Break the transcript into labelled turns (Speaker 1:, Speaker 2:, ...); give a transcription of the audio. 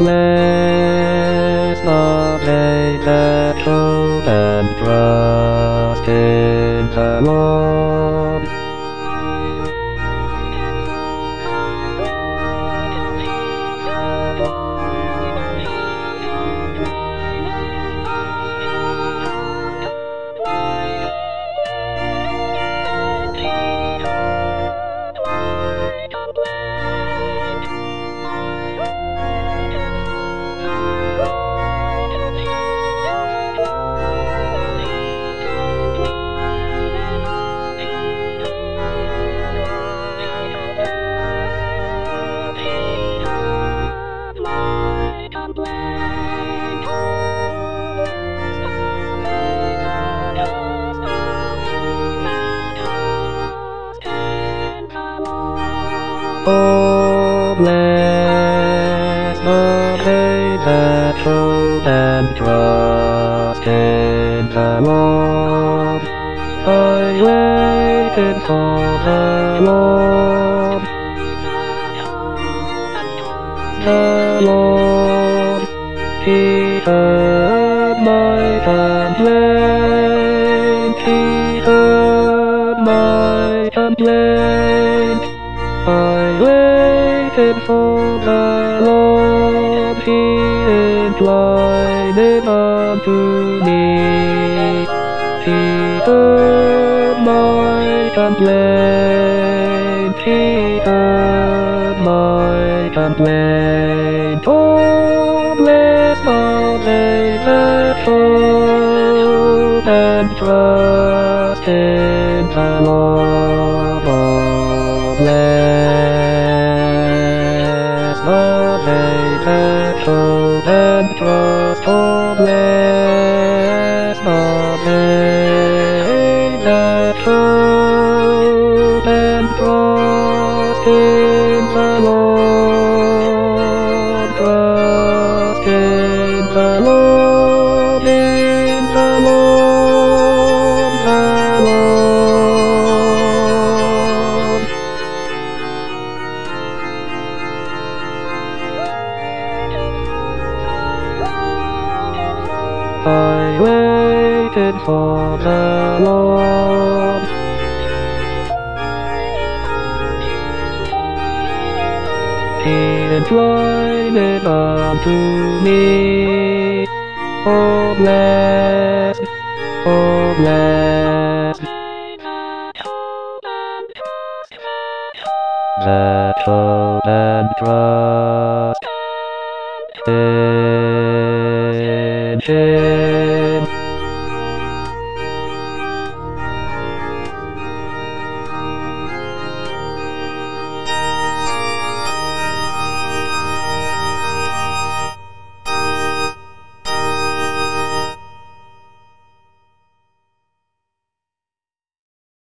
Speaker 1: bless the day that hope and trust in the Lord. Oh, bless the day that hope and trust in the Lord. I waited for the Lord. The Lord, He heard my complaint. He heard my complaint. I waited for the Lord, He inclined unto me. He heard my complaint, He heard my complaint. Oh, bless the day that hope and trust in the Lord. Oh, bless the day that hope and trust. Oh, bless the day that hope and trust in the Lord. Trust in the Lord, in the Lord, the Lord. I waited for the Lord. He inclined unto me. Oh, blessed, oh, blessed, that hope and trust in Him.